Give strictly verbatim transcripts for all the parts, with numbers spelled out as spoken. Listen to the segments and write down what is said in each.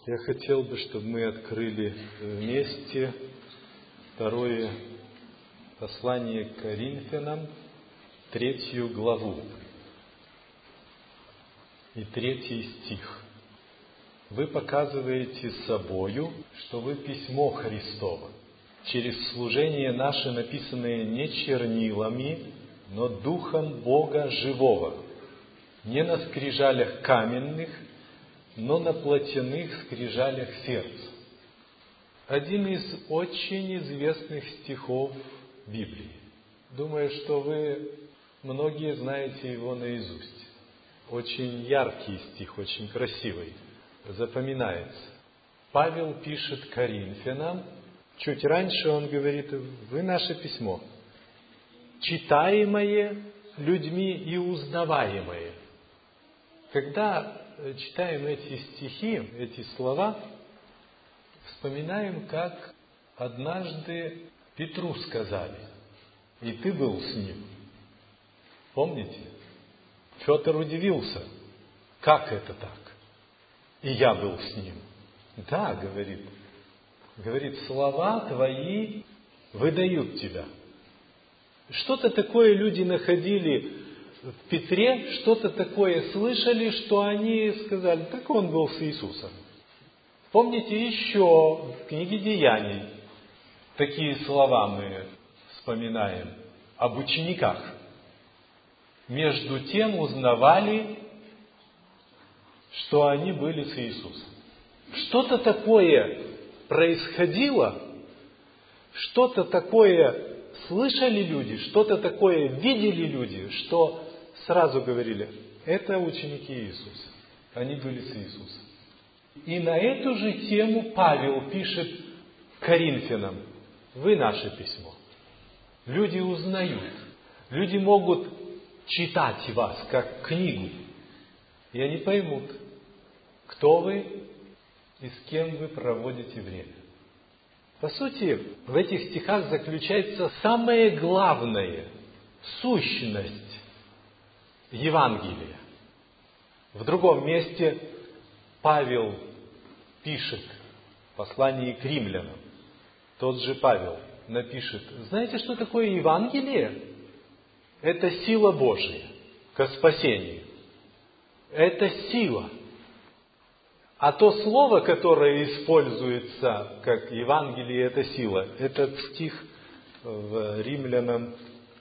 Я хотел бы, чтобы мы открыли вместе второе послание к Коринфянам, третью главу и третий стих. Вы показываете собою, что вы письмо Христово, через служение наше, написанное не чернилами, но Духом Бога живого, не на скрижалях каменных, но на плотяных скрижалях сердца. Один из очень известных стихов Библии. Думаю, что вы многие знаете его наизусть. Очень яркий стих, очень красивый, запоминается. Павел пишет Коринфянам, чуть раньше он говорит: вы наше письмо, читаемое людьми и узнаваемое. Когда читаем эти стихи, эти слова, вспоминаем, как однажды Петру сказали, и ты был с ним. Помните? Петр удивился, как это так? И я был с ним. Да, говорит, говорит, слова твои выдают тебя. Что-то такое люди находили в Петре, что-то такое слышали, что они сказали: так он был с Иисусом. Помните, еще в книге Деяний такие слова мы вспоминаем об учениках. Между тем узнавали, что они были с Иисусом. Что-то такое происходило, что-то такое слышали люди, что-то такое видели люди, что сразу говорили: это ученики Иисуса. Они были с Иисусом. И на эту же тему Павел пишет Коринфянам: вы наше письмо. Люди узнают. Люди могут читать вас как книгу. И они поймут, кто вы и с кем вы проводите время. По сути, в этих стихах заключается самое главное, сущность Евангелия. В другом месте Павел пишет в послании к римлянам, тот же Павел напишет: знаете, что такое Евангелие? Это сила Божия ко спасению. Это сила. А то слово, которое используется как Евангелие, это сила. Этот стих в римлянам,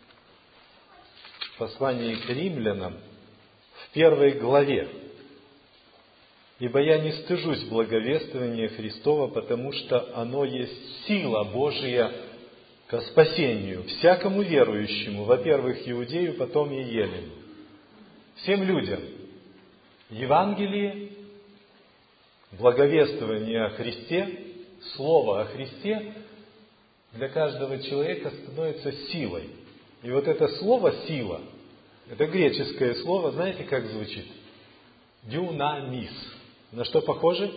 в послании к римлянам, в первой главе. «Ибо я не стыжусь благовествования Христова, потому что оно есть сила Божия ко спасению всякому верующему, во-первых, иудею, потом и елену». Всем людям Евангелие, благовествование о Христе, слово о Христе для каждого человека становится силой. И вот это слово «сила», это греческое слово, знаете, как звучит? Дюнамис. На что похоже?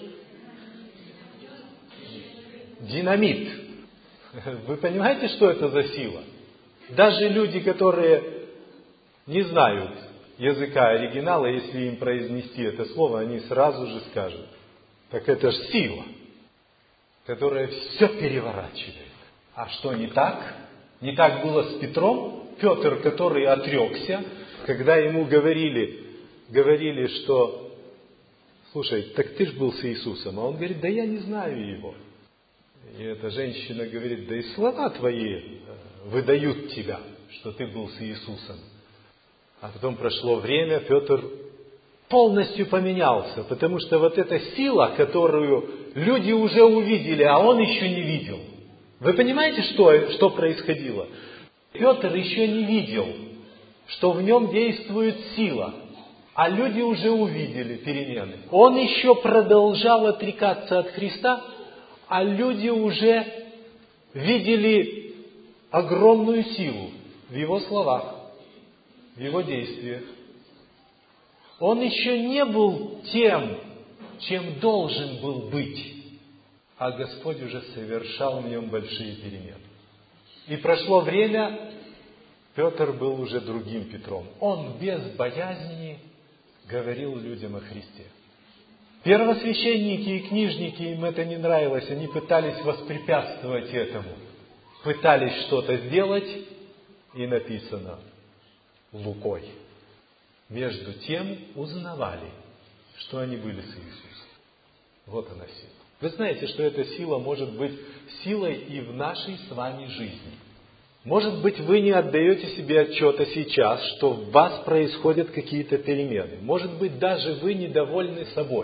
Динамит. Вы понимаете, что это за сила? Даже люди, которые не знают языка оригинала, если им произнести это слово, они сразу же скажут: так это же сила, которая все переворачивает. А что не так? Не так было с Петром? Петр, который отрекся, когда ему говорили, говорили, что: слушай, так ты ж был с Иисусом. А он говорит: да я не знаю его. И эта женщина говорит: да и слова твои выдают тебя, что ты был с Иисусом. А потом прошло время, Петр полностью поменялся, потому что вот эта сила, которую люди уже увидели, а он еще не видел. Вы понимаете, что, что происходило? Петр еще не видел, что в нем действует сила, а люди уже увидели перемены. Он еще продолжал отрекаться от Христа, а люди уже видели огромную силу в его словах, в его действиях. Он еще не был тем, чем должен был быть, а Господь уже совершал в нем большие перемены. И прошло время, Петр был уже другим Петром. Он без боязни говорил людям о Христе. Первосвященники и книжники, им это не нравилось, они пытались воспрепятствовать этому. Пытались что-то сделать, и написано Лукой. Между тем узнавали, что они были с Иисусом. Вот она сила. Вы знаете, что эта сила может быть силой и в нашей с вами жизни. Может быть, вы не отдаете себе отчета сейчас, что в вас происходят какие-то перемены. Может быть, даже вы недовольны собой.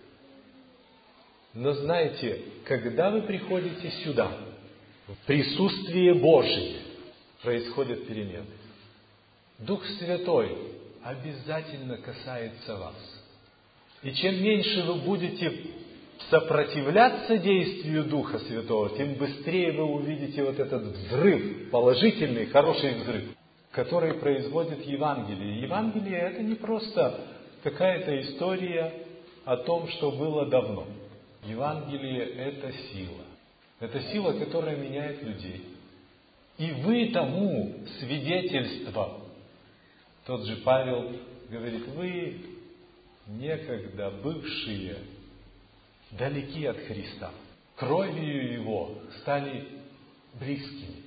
Но знаете, когда вы приходите сюда, в присутствие Божие, происходят перемены. Дух Святой обязательно касается вас. И чем меньше вы будете сопротивляться действию Духа Святого, тем быстрее вы увидите вот этот взрыв, положительный, хороший взрыв, который производит Евангелие. Евангелие – это не просто какая-то история о том, что было давно. Евангелие – это сила. Это сила, которая меняет людей. И вы тому свидетельство. Тот же Павел говорит, вы некогда бывшие далеки от Христа, кровью Его стали близкими.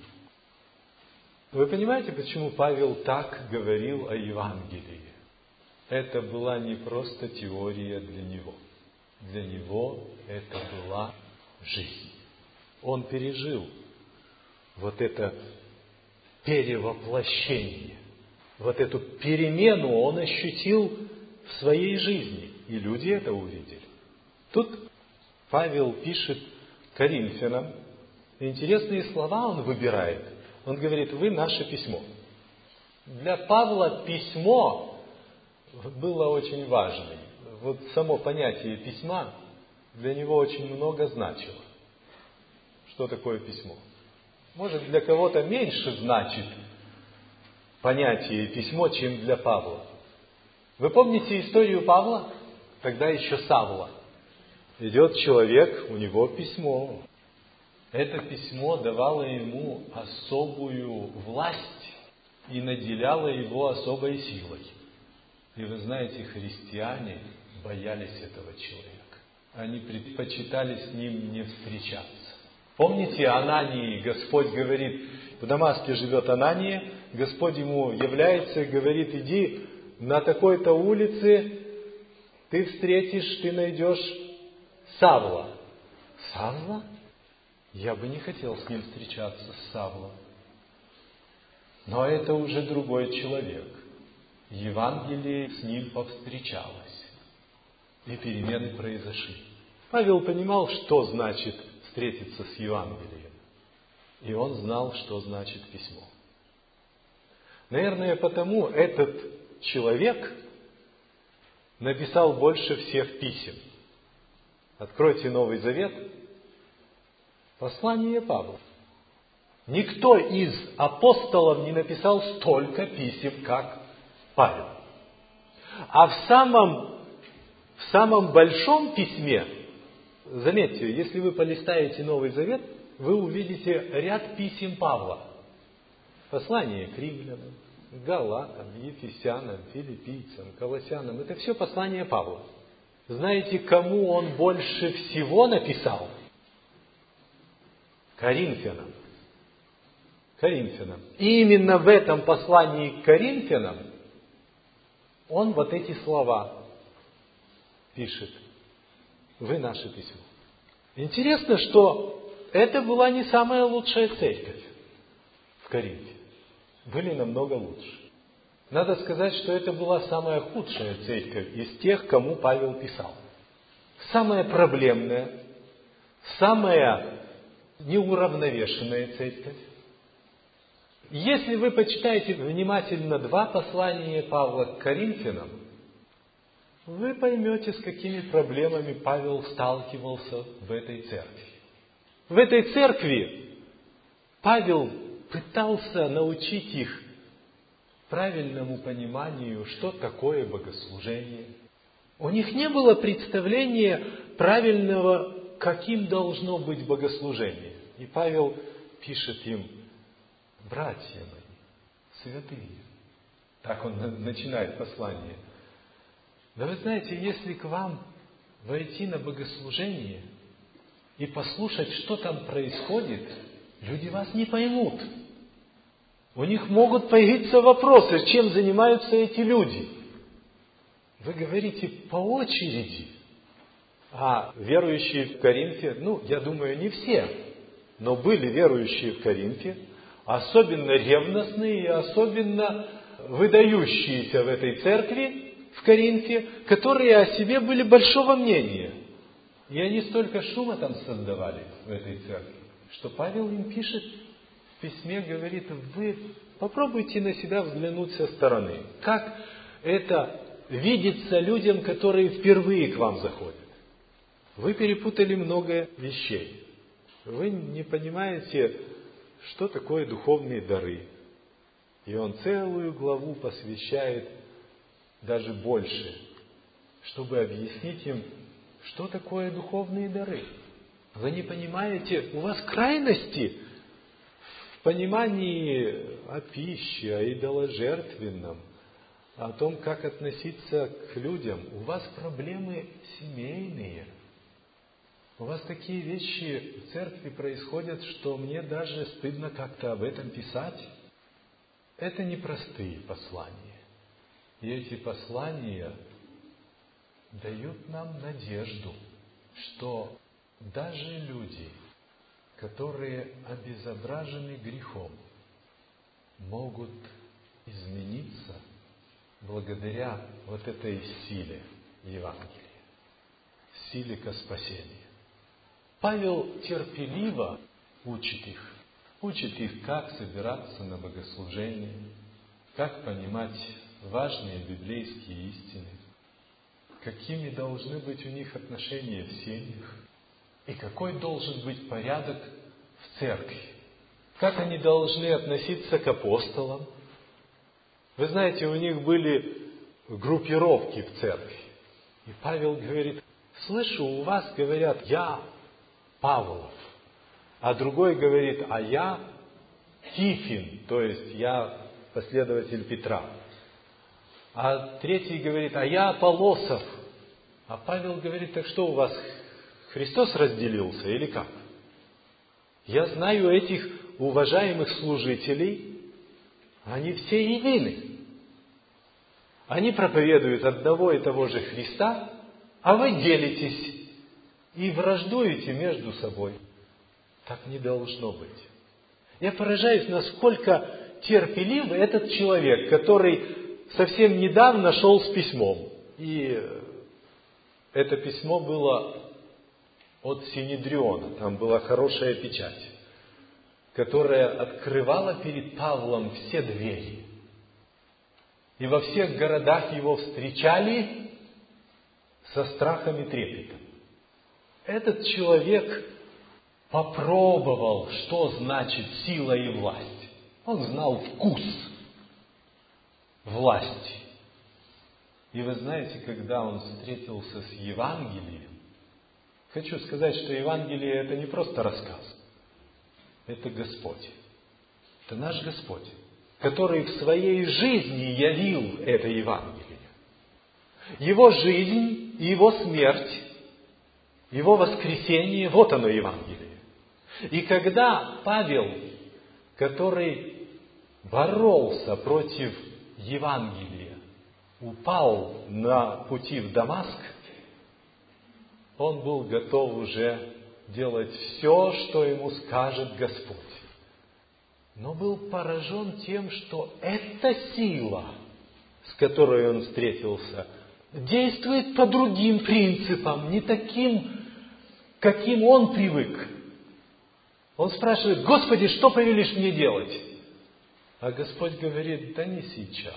Вы понимаете, почему Павел так говорил о Евангелии? Это была не просто теория для него. Для него это была жизнь. Он пережил вот это перевоплощение, вот эту перемену он ощутил в своей жизни, и люди это увидели. Тут Павел пишет Коринфянам, интересные слова он выбирает. Он говорит, вы наше письмо. Для Павла письмо было очень важным. Вот само понятие письма для него очень много значило. Что такое письмо? Может, для кого-то меньше значит понятие письмо, чем для Павла. Вы помните историю Павла? Тогда еще Савла. Идет человек, у него письмо. Это письмо давало ему особую власть и наделяло его особой силой. И вы знаете, христиане боялись этого человека. Они предпочитали с ним не встречаться. Помните, Анании Господь говорит, в Дамаске живет Анания, Господь ему является и говорит, иди на такой-то улице, ты встретишь, ты найдешь Савла. Савла? Я бы не хотел с ним встречаться, с Савлом. Но это уже другой человек. Евангелие с ним повстречалось. И перемены произошли. Павел понимал, что значит встретиться с Евангелием. И он знал, что значит письмо. Наверное, потому этот человек написал больше всех писем. Откройте Новый Завет. Послание Павла. Никто из апостолов не написал столько писем, как Павел. А в самом, в самом большом письме, заметьте, если вы полистаете Новый Завет, вы увидите ряд писем Павла. Послание к римлянам, галатам, ефесянам, филиппийцам, колоссянам. Это все послание Павла. Знаете, кому он больше всего написал? Коринфянам. Коринфянам. И именно в этом послании к Коринфянам он вот эти слова пишет. Вы наше письмо. Интересно, что это была не самая лучшая церковь в Коринфе. Были намного лучше. Надо сказать, что это была самая худшая церковь из тех, кому Павел писал. Самая проблемная, самая неуравновешенная церковь. Если вы почитаете внимательно два послания Павла к Коринфянам, вы поймете, с какими проблемами Павел сталкивался в этой церкви. В этой церкви Павел пытался научить их правильному пониманию, что такое богослужение. У них не было представления правильного, каким должно быть богослужение. И Павел пишет им, братья мои, святые. Так он начинает послание. Да вы знаете, если к вам войти на богослужение и послушать, что там происходит, люди вас не поймут. У них могут появиться вопросы, чем занимаются эти люди. Вы говорите по очереди. А верующие в Коринфе, ну, я думаю, не все, но были верующие в Коринфе, особенно ревностные и особенно выдающиеся в этой церкви в Коринфе, которые о себе были большого мнения. И они столько шума там создавали в этой церкви, что Павел им пишет в письме, говорит: вы попробуйте на себя взглянуть со стороны. Как это видится людям, которые впервые к вам заходят? Вы перепутали много вещей. Вы не понимаете, что такое духовные дары. И он целую главу посвящает, даже больше, чтобы объяснить им, что такое духовные дары. Вы не понимаете, у вас крайности в понимании о пище, о идоложертвенном, о том, как относиться к людям. У вас проблемы семейные. У вас такие вещи в церкви происходят, что мне даже стыдно как-то об этом писать. Это непростые послания. И эти послания дают нам надежду, что даже люди, которые обезображены грехом, могут измениться благодаря вот этой силе Евангелия, силе ко спасению. Павел терпеливо учит их, учит их, как собираться на богослужение, как понимать важные библейские истины, какими должны быть у них отношения в семьях, и какой должен быть порядок в церкви, как они должны относиться к апостолам. Вы знаете, у них были группировки в церкви. И Павел говорит: слышу, у вас говорят: я Павлов, а другой говорит: а я Кифин, то есть я последователь Петра. А третий говорит: а я Аполлосов. А Павел говорит: так что у вас, Христос разделился или как? Я знаю этих уважаемых служителей, они все едины. Они проповедуют одного и того же Христа, а вы делитесь и враждуете между собой. Так не должно быть. Я поражаюсь, насколько терпеливый этот человек, который совсем недавно шел с письмом. И это письмо было от Синедриона. Там была хорошая печать, которая открывала перед Павлом все двери. И во всех городах его встречали со страхом и трепетом. Этот человек попробовал, что значит сила и власть. Он знал вкус власти. И вы знаете, когда он встретился с Евангелием, хочу сказать, что Евангелие — это не просто рассказ. Это Господь. Это наш Господь, который в своей жизни явил это Евангелие. Его жизнь и Его смерть, Его воскресение — вот оно Евангелие. И когда Павел, который боролся против Евангелия, упал на пути в Дамаск, он был готов уже делать все, что ему скажет Господь. Но был поражен тем, что эта сила, с которой он встретился, действует по другим принципам, не таким, каким он привык. Он спрашивает: Господи, что повелишь мне делать? А Господь говорит: да не сейчас.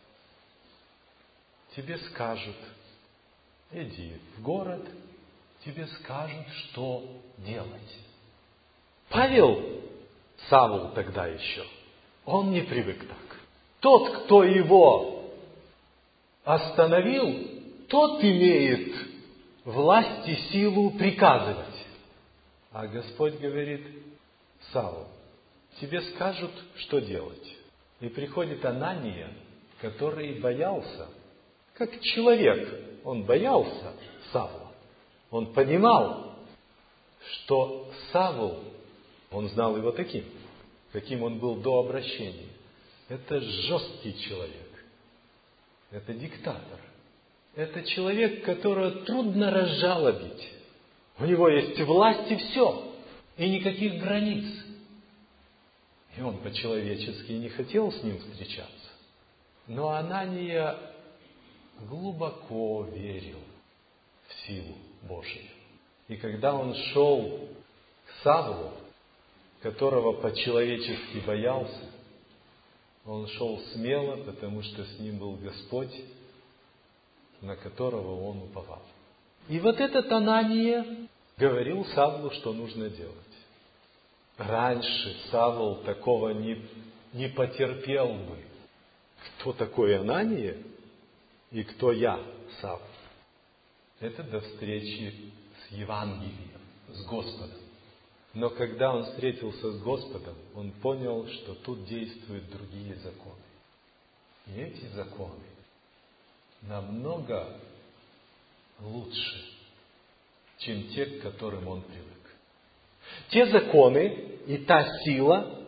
Тебе скажут: иди в город, тебе скажут, что делать. Павел, Савл тогда еще, он не привык так. Тот, кто его остановил, тот имеет власть и силу приказывать. А Господь говорит: Савл, тебе скажут, что делать. И приходит Анания, который боялся, как человек, он боялся Савла. Он понимал, что Савл, он знал его таким, каким он был до обращения. Это жесткий человек. Это диктатор. Это человек, которого трудно разжалобить. У него есть власть и все. И никаких границ. И он по-человечески не хотел с ним встречаться. Но Анания глубоко верил в силу Божию. И когда он шел к Савлу, которого по-человечески боялся, он шел смело, потому что с ним был Господь, на которого он уповал. И вот этот Анания говорил Савлу, что нужно делать. Раньше Савл такого не, не потерпел бы. Кто такой Анания и кто я, Савл? Это до встречи с Евангелием, с Господом. Но когда он встретился с Господом, он понял, что тут действуют другие законы. И эти законы намного лучше, чем те, к которым он привык. Те законы и та сила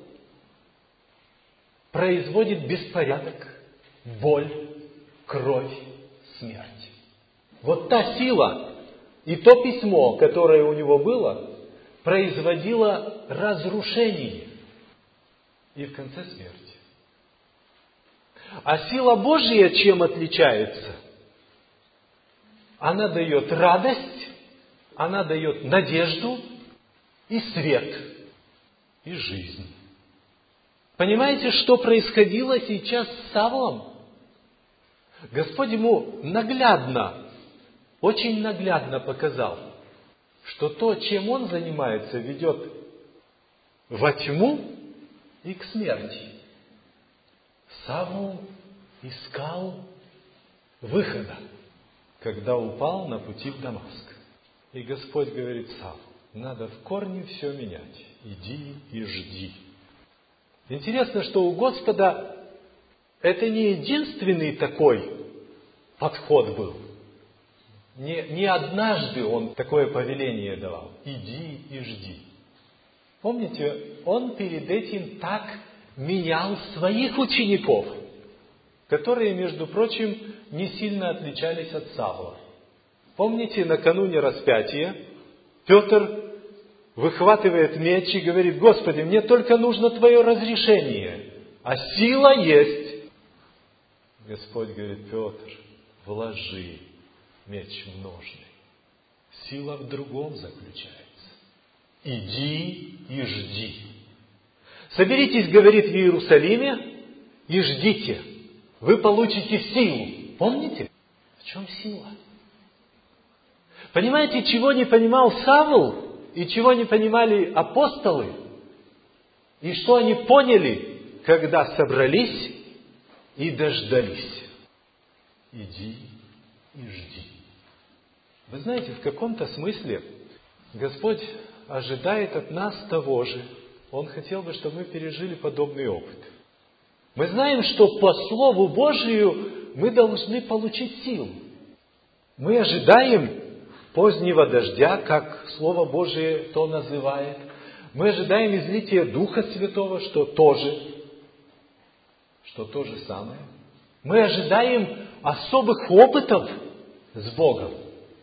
производит беспорядок, боль, кровь, смерть. Вот та сила и то письмо, которое у него было, производило разрушение и в конце смерти. А сила Божья чем отличается? Она дает радость, она дает надежду и свет, и жизнь. Понимаете, что происходило сейчас с Савлом? Господь ему наглядно, очень наглядно показал, что то, чем он занимается, ведет во тьму и к смерти. Савл искал выхода, когда упал на пути в Дамаск. И Господь говорит: Савл, надо в корне все менять. Иди и жди. Интересно, что у Господа это не единственный такой подход был. Не, не однажды Он такое повеление давал. Иди и жди. Помните, Он перед этим так менял своих учеников, которые, между прочим, не сильно отличались от Савла. Помните, накануне распятия Петр выхватывает меч и говорит: Господи, мне только нужно Твое разрешение, а сила есть. Господь говорит: Петр, вложи меч в ножны. Сила в другом заключается. Иди и жди. Соберитесь, говорит, в Иерусалиме и ждите. Вы получите силу. Помните? В чем сила? Понимаете, чего не понимал Савл и чего не понимали апостолы? И что они поняли, когда собрались и дождались? Иди и жди. Вы знаете, в каком-то смысле Господь ожидает от нас того же. Он хотел бы, чтобы мы пережили подобный опыт. Мы знаем, что по Слову Божию мы должны получить силу. Мы ожидаем позднего дождя, как Слово Божие то называет. Мы ожидаем излития Духа Святого, что тоже, что то же самое. Мы ожидаем особых опытов с Богом.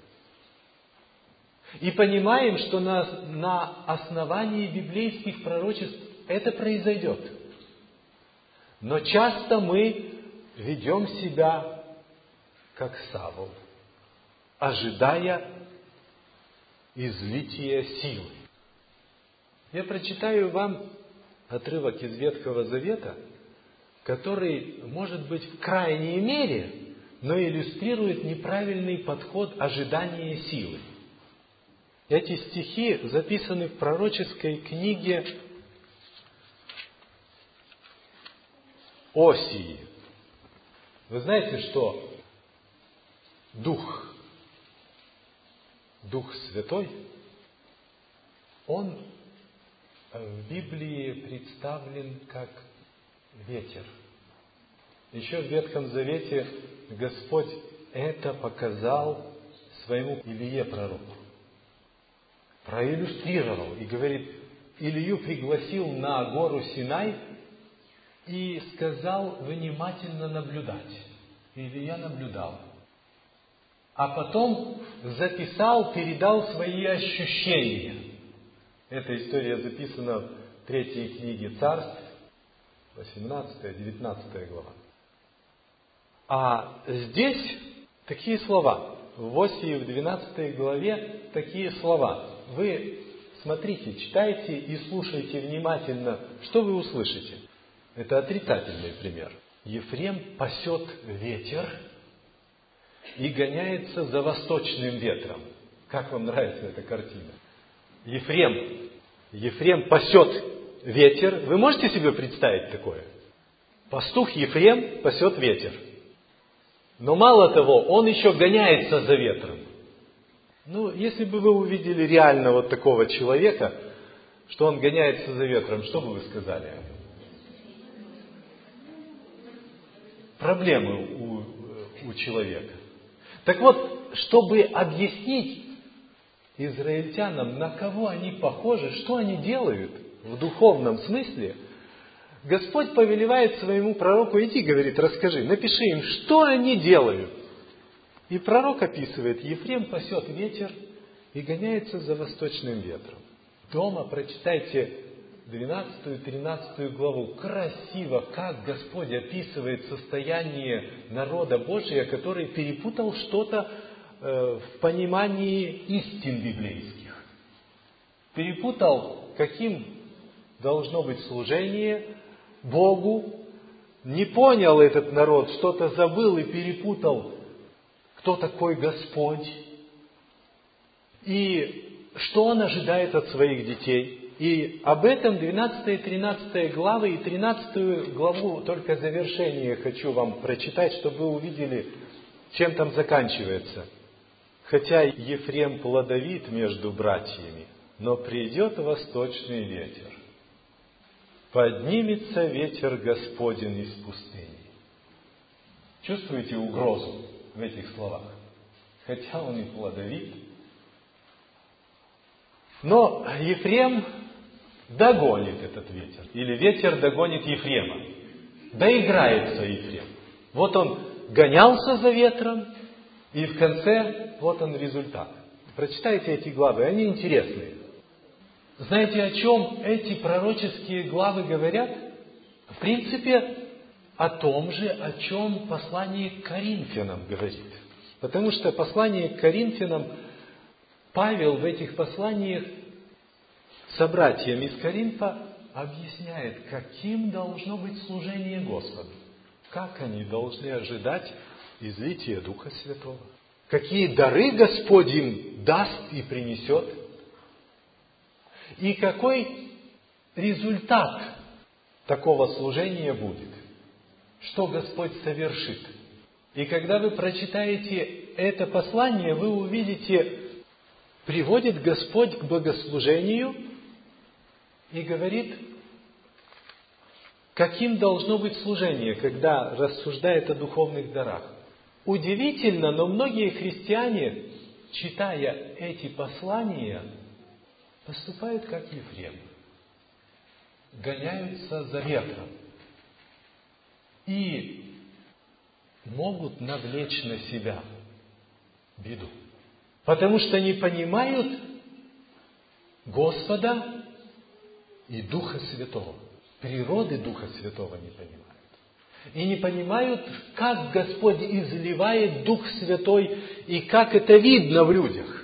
И понимаем, что на, на основании библейских пророчеств это произойдет. Но часто мы ведем себя как Савл, ожидая излития силы. Я прочитаю вам отрывок из Ветхого Завета, который, может быть, в крайней мере, но иллюстрирует неправильный подход ожидания силы. Эти стихи записаны в пророческой книге Осии. Вы знаете, что Дух, Дух Святой, Он в Библии представлен как ветер. Еще в Ветхом Завете Господь это показал своему Илие пророку. проиллюстрировал и говорит, Илью пригласил на гору Синай и сказал внимательно наблюдать. И Илья наблюдал. А потом записал, передал свои ощущения. Эта история записана в третьей книге Царств, восемнадцатая-девятнадцатая глава. А здесь такие слова. В восьмой и в двенадцатой главе такие слова. Вы смотрите, читайте и слушайте внимательно, что вы услышите. Это отрицательный пример. Ефрем пасет ветер и гоняется за восточным ветром. Как вам нравится эта картина? Ефрем, Ефрем пасет ветер. Вы можете себе представить такое? Пастух Ефрем пасет ветер. Но мало того, он еще гоняется за ветром. Ну, если бы вы увидели реально вот такого человека, что он гоняется за ветром, что бы вы сказали? Проблемы у, у человека. Так вот, чтобы объяснить израильтянам, на кого они похожи, что они делают в духовном смысле, Господь повелевает своему пророку, иди, говорит, расскажи, напиши им, что они делают. И пророк описывает, Ефрем пасет ветер и гоняется за восточным ветром. Дома прочитайте двенадцатую-тринадцатую главу. Красиво, как Господь описывает состояние народа Божия, который перепутал что-то э, в понимании истин библейских. Перепутал, каким должно быть служение Богу. Не понял этот народ, что-то забыл и перепутал, кто такой Господь. И что Он ожидает от своих детей. И об этом двенадцатая и тринадцатая главы, и тринадцатую главу, только завершение хочу вам прочитать, чтобы вы увидели, чем там заканчивается. Хотя Ефрем плодовит между братьями, но придет восточный ветер. Поднимется ветер Господень из пустыни. Чувствуете угрозу в этих словах? Хотя он и плодовит. Но Ефрем догонит этот ветер. Или ветер догонит Ефрема. Доиграется Ефрем. Вот он гонялся за ветром, и в конце вот он результат. Прочитайте эти главы, они интересные. Знаете, о чем эти пророческие главы говорят? В принципе, о том же, о чем послание к Коринфянам говорит. Потому что послание к Коринфянам, Павел в этих посланиях собратьям из Коринфа объясняет, каким должно быть служение Господу. Как они должны ожидать излития Духа Святого. Какие дары Господь им даст и принесет. И какой результат такого служения будет. Что Господь совершит. И когда вы прочитаете это послание, вы увидите, приводит Господь к богослужению и говорит, каким должно быть служение, когда рассуждает о духовных дарах. Удивительно, но многие христиане, читая эти послания, поступают как Ефрем. Гоняются за ветром. И могут навлечь на себя беду. Потому что не понимают Господа и Духа Святого. Природы Духа Святого не понимают. И не понимают, как Господь изливает Дух Святой и как это видно в людях.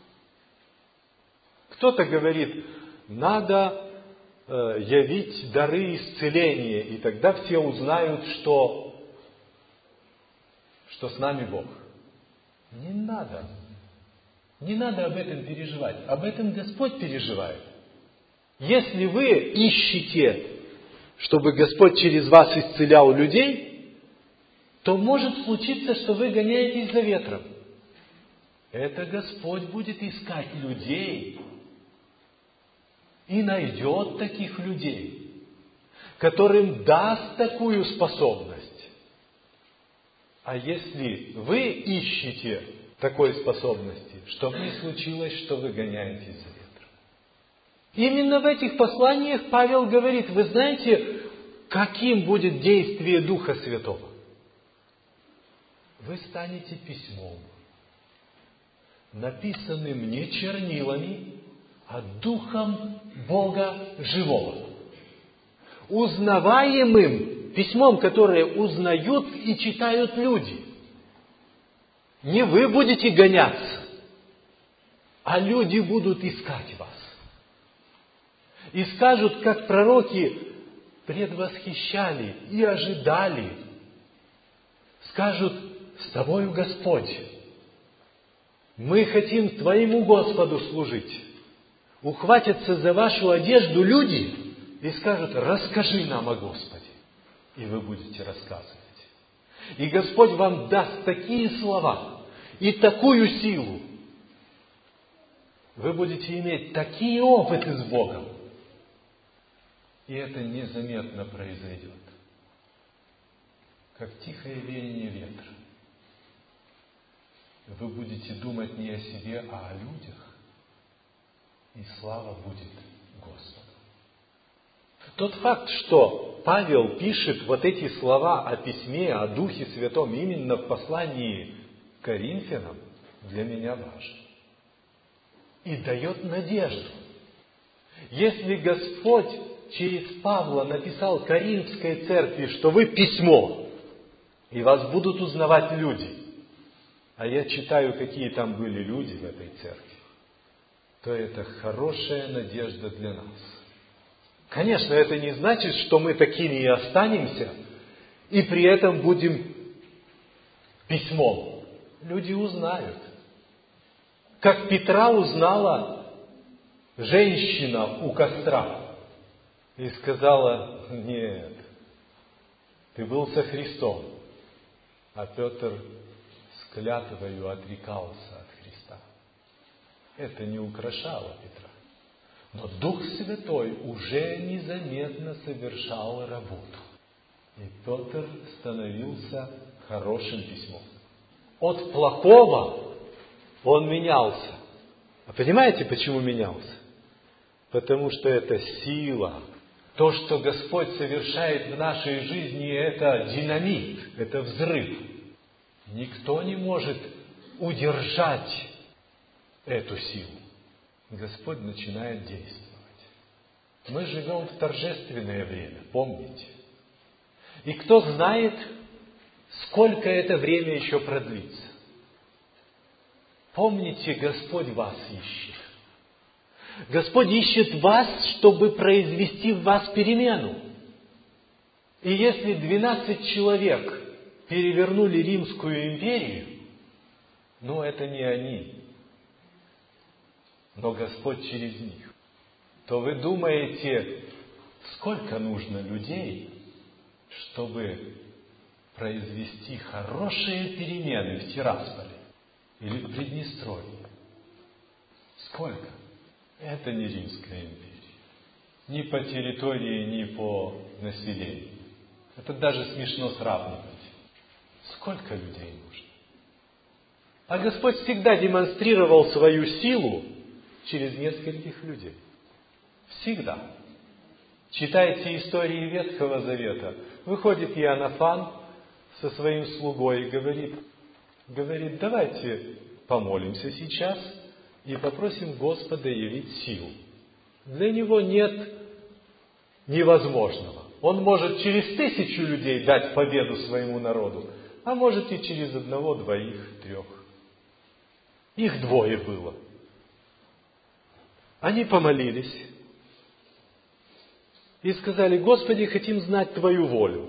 Кто-то говорит, надо э, явить дары исцеления, и тогда все узнают, что, что с нами Бог. Не надо. Не надо об этом переживать. Об этом Господь переживает. Если вы ищете, чтобы Господь через вас исцелял людей, то может случиться, что вы гоняетесь за ветром. Это Господь будет искать людей и найдет таких людей, которым даст такую способность. А если вы ищете такой способности, чтобы не случилось, что вы гоняетесь за ветром. Именно в этих посланиях Павел говорит, вы знаете, каким будет действие Духа Святого? Вы станете письмом, написанным не чернилами, а Духом Бога живого. Узнаваемым письмом, которое узнают и читают люди. Не вы будете гоняться, а люди будут искать вас. И скажут, как пророки предвосхищали и ожидали. Скажут, с тобою Господь. Мы хотим Твоему Господу служить. Ухватятся за вашу одежду люди и скажут, расскажи нам о Господе. И вы будете рассказывать. И Господь вам даст такие слова и такую силу. Вы будете иметь такие опыты с Богом. И это незаметно произойдет. Как тихое веяние ветра. Вы будете думать не о себе, а о людях. И слава будет Господу. Тот факт, что Павел пишет вот эти слова о письме, о Духе Святом именно в послании к Коринфянам, для меня важен. И дает надежду. Если Господь через Павла написал Коринфской церкви, что вы письмо, и вас будут узнавать люди, а я читаю, какие там были люди в этой церкви, то это хорошая надежда для нас. Конечно, это не значит, что мы такими и останемся, и при этом будем письмом. Люди узнают. Как Петра узнала женщина у костра и сказала, нет, ты был со Христом, а Петр с клятвою отрекался от Христа. Это не украшало Петра. Но Дух Святой уже незаметно совершал работу. И Петр становился хорошим письмом. От плохого он менялся. А понимаете, почему менялся? Потому что это сила. То, что Господь совершает в нашей жизни, это динамит, это взрыв. Никто не может удержать эту силу. Господь начинает действовать. Мы живем в торжественное время, помните? И кто знает, сколько это время еще продлится. Помните, Господь вас ищет. Господь ищет вас, чтобы произвести в вас перемену. И если двенадцать человек перевернули Римскую империю, ну это не они, но Господь через них, то вы думаете, сколько нужно людей, чтобы произвести хорошие перемены в Тирасполе или в Приднестровье? Сколько? Это не Римская империя. Ни по территории, ни по населению. Это даже смешно сравнивать. Сколько людей нужно? А Господь всегда демонстрировал свою силу через нескольких людей. Всегда. Читайте истории Ветхого Завета. Выходит Иоаннафан со своим слугой и говорит, говорит, давайте помолимся сейчас и попросим Господа явить силу. Для Него нет невозможного. Он может через тысячу людей дать победу своему народу, а может и через одного, двоих, трех. Их двое было. Они помолились и сказали, Господи, хотим знать Твою волю.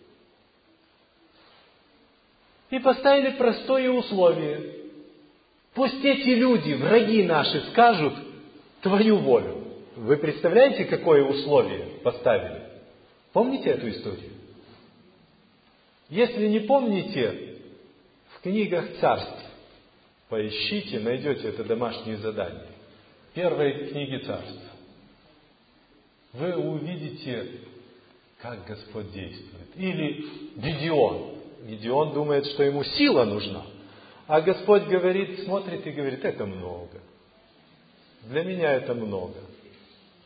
И поставили простое условие. Пусть эти люди, враги наши, скажут Твою волю. Вы представляете, какое условие поставили? Помните эту историю? Если не помните, в книгах царств поищите, найдете это домашнее задание. Первой книги царств. Вы увидите, как Господь действует. Или Гедеон. Гедеон думает, что ему сила нужна. А Господь говорит, смотрит и говорит, это много. Для меня это много.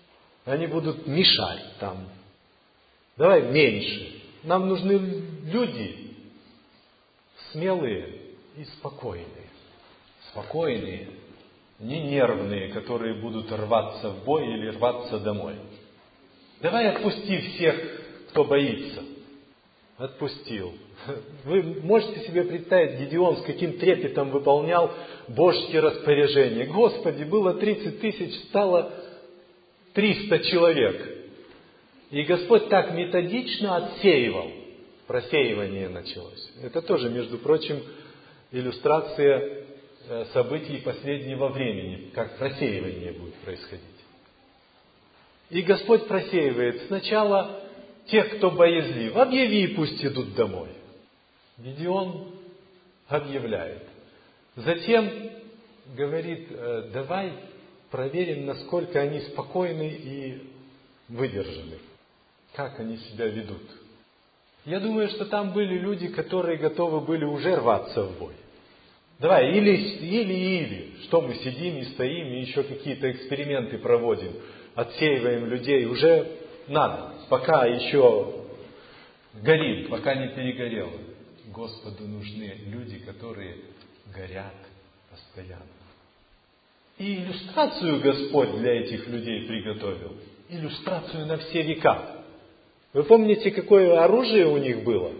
Они будут мешать там. Давай меньше. Нам нужны люди смелые и спокойные. Спокойные, не нервные, которые будут рваться в бой или рваться домой. Давай отпусти всех, кто боится. Отпустил. Вы можете себе представить, Гедеон с каким трепетом выполнял Божьи распоряжения. Господи, было тридцать тысяч, стало триста человек. И Господь так методично отсеивал. Просеивание началось. Это тоже, между прочим, иллюстрация событий последнего времени, как просеивание будет происходить. И Господь просеивает сначала тех, кто боязлив. Объяви, пусть идут домой. Гедеон объявляет. Затем говорит, давай проверим, насколько они спокойны и выдержаны. Как они себя ведут. Я думаю, что там были люди, которые готовы были уже рваться в бой. Давай, или, или, или. Что мы сидим и стоим, и еще какие-то эксперименты проводим. Отсеиваем людей. Уже надо. Пока еще горим, пока не перегорело. Господу нужны люди, которые горят постоянно. И иллюстрацию Господь для этих людей приготовил. Иллюстрацию на все века. Вы помните, какое оружие у них было?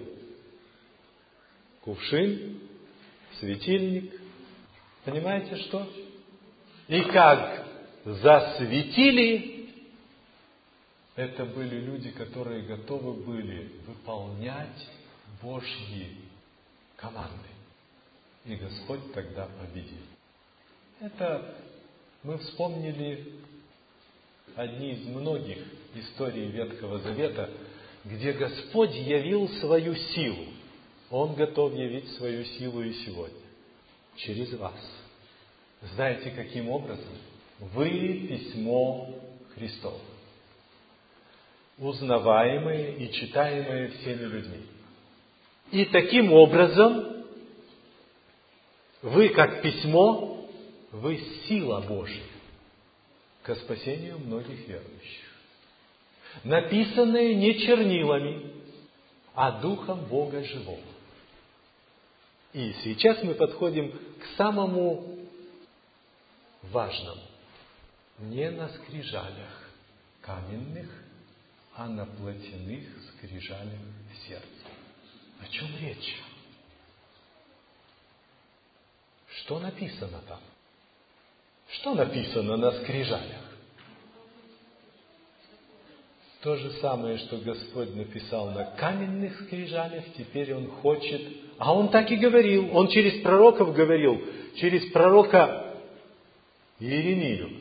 Кувшин, светильник. Понимаете, что? И как засветили, это были люди, которые готовы были выполнять Божьи команды. И Господь тогда победил. Это мы вспомнили одни из многих историй Ветхого Завета, где Господь явил свою силу. Он готов явить свою силу и сегодня. Через вас. Знаете, каким образом? Вы письмо Христово. Узнаваемое и читаемое всеми людьми. И таким образом, вы как письмо, вы сила Божья ко спасению многих верующих. Написанные не чернилами, а Духом Бога Живого. И сейчас мы подходим к самому важному. Не на скрижалях каменных, а на плотяных скрижалях сердца. О чем речь? Что написано там? Что написано на скрижалях? То же самое, что Господь написал на каменных скрижалях, теперь Он хочет, а Он так и говорил, Он через пророков говорил, через пророка Иеремию,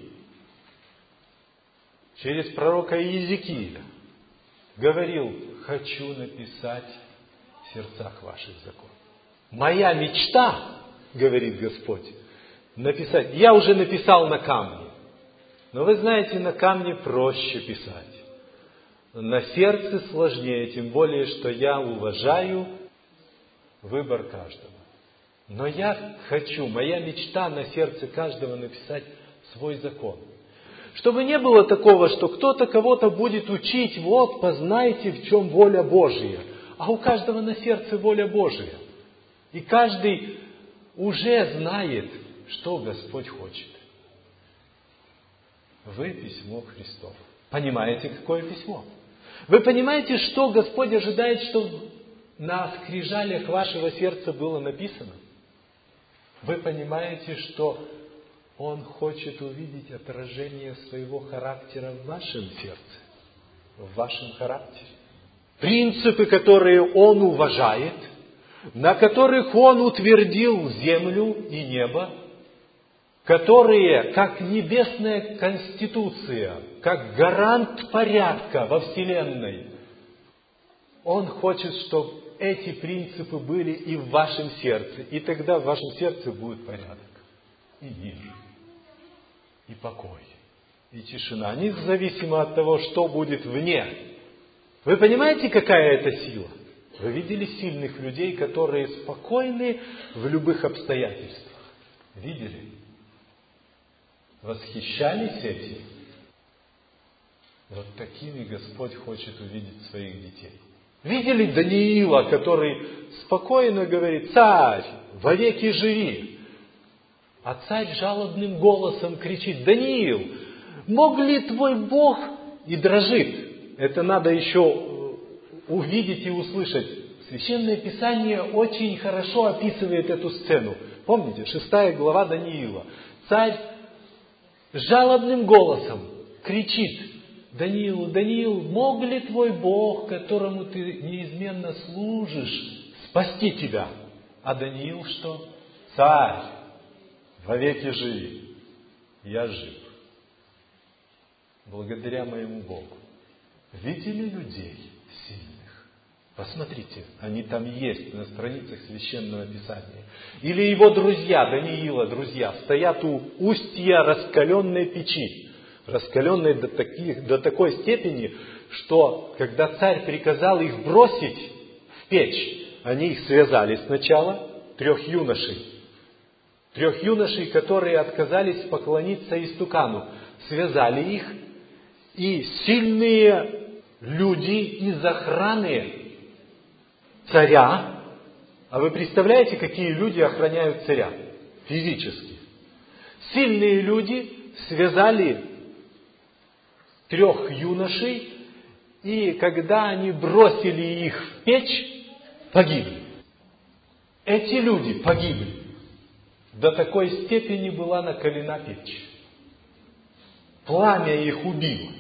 через пророка Иезекииля, говорил, хочу написать в сердцах ваших закон. Моя мечта, говорит Господь, написать, я уже написал на камне, но вы знаете, на камне проще писать. На сердце сложнее, тем более, что я уважаю выбор каждого. Но я хочу, моя мечта на сердце каждого написать свой закон. Чтобы не было такого, что кто-то кого-то будет учить, вот, познайте, в чем воля Божья. А у каждого на сердце воля Божья. И каждый уже знает, что Господь хочет. Вы письмо Христово. Понимаете, какое письмо? Вы понимаете, что Господь ожидает, что на скрижалях вашего сердца было написано? Вы понимаете, что Он хочет увидеть отражение своего характера в вашем сердце, в вашем характере. Принципы, которые Он уважает, на которых Он утвердил землю и небо, которые, как небесная конституция, как гарант порядка во Вселенной, Он хочет, чтобы эти принципы были и в вашем сердце. И тогда в вашем сердце будет порядок, и мир, и покой, и тишина. Независимо от того, что будет вне. Вы понимаете, какая это сила? Вы видели сильных людей, которые спокойны в любых обстоятельствах? Видели? Восхищались этим? Вот такими Господь хочет увидеть своих детей. Видели Даниила, который спокойно говорит: «Царь, вовеки живи!» А царь жалобным голосом кричит: «Даниил, мог ли твой Бог?» И дрожит. Это надо еще увидеть и услышать. Священное Писание очень хорошо описывает эту сцену. Помните, шестая глава Даниила. Царь жалобным голосом кричит Даниилу: «Даниил, мог ли твой Бог, которому ты неизменно служишь, спасти тебя?» А Даниил что? «Царь, вовеки живи, я жив, благодаря моему Богу». Видели людей сильных? Посмотрите, они там есть на страницах Священного Писания. Или его друзья, Даниила друзья, стоят у устья раскаленной печи, раскаленной до, таких, до такой степени, что когда царь приказал их бросить в печь, они их связали сначала, трех юношей, трех юношей, которые отказались поклониться истукану, связали их, и сильные люди из охраны царя, а вы представляете, какие люди охраняют царя физически? Сильные люди связали трех юношей, и когда они бросили их в печь, погибли. Эти люди погибли. До такой степени была накалена печь. Пламя их убило.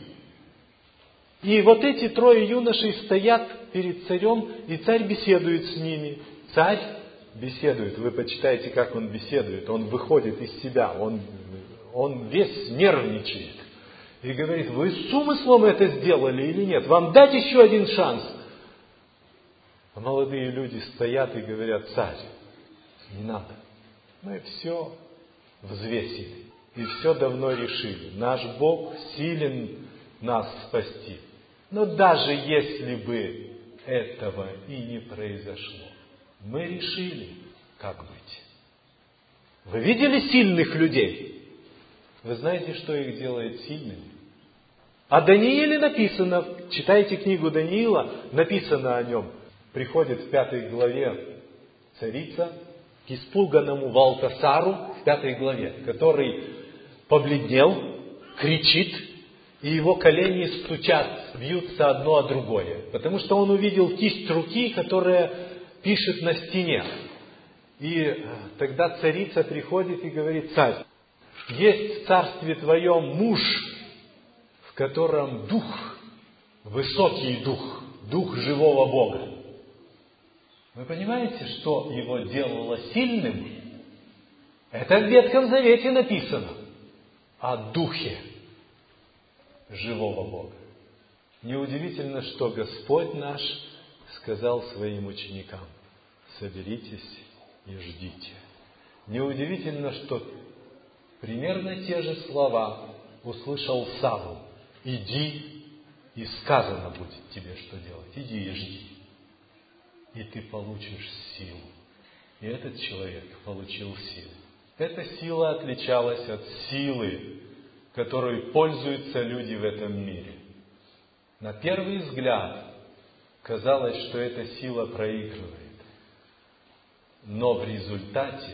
И вот эти трое юношей стоят перед царем, и царь беседует с ними. Царь беседует. Вы почитайте, как он беседует. Он выходит из себя. Он, он весь нервничает. И говорит: вы с умыслом это сделали или нет? Вам дать еще один шанс? А молодые люди стоят и говорят: царь, не надо. Мы все взвесили. И все давно решили. Наш Бог силен нас спасти. Но даже если бы этого и не произошло, мы решили, как быть. Вы видели сильных людей? Вы знаете, что их делает сильными? О Данииле написано, читайте книгу Даниила, написано о нем. Приходит в пятой главе царица к испуганному Валтасару, в пятой главе, который побледнел, кричит, и его колени стучат, бьются одно о другое. Потому что он увидел кисть руки, которая пишет на стене. И тогда царица приходит и говорит: царь, есть в царстве твоем муж, в котором дух, высокий дух, дух живого Бога. Вы понимаете, что его делало сильным? Это в Ветхом Завете написано. О духе живого Бога. Неудивительно, что Господь наш сказал своим ученикам: соберитесь и ждите. Неудивительно, что примерно те же слова услышал Савл: иди, и сказано будет тебе, что делать. Иди и жди. И ты получишь силу. И этот человек получил силу. Эта сила отличалась от силы, которой пользуются люди в этом мире. На первый взгляд казалось, что эта сила проигрывает. Но в результате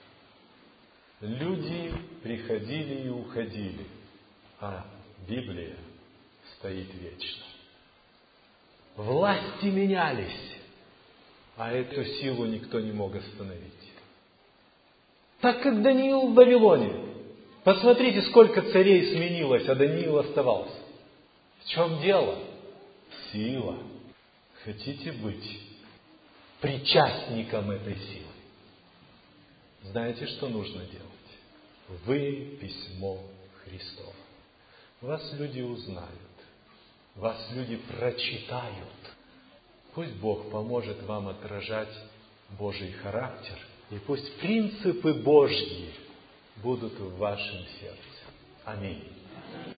люди приходили и уходили, а Библия стоит вечно. Власти менялись, а эту силу никто не мог остановить. Так как Даниил в Вавилоне. Посмотрите, сколько царей сменилось, а Даниил оставался. В чем дело? Сила. Хотите быть причастником этой силы? Знаете, что нужно делать? Вы письмо Христово. Вас люди узнают. Вас люди прочитают. Пусть Бог поможет вам отражать Божий характер. И пусть принципы Божьи будут в вашем сердце. Аминь.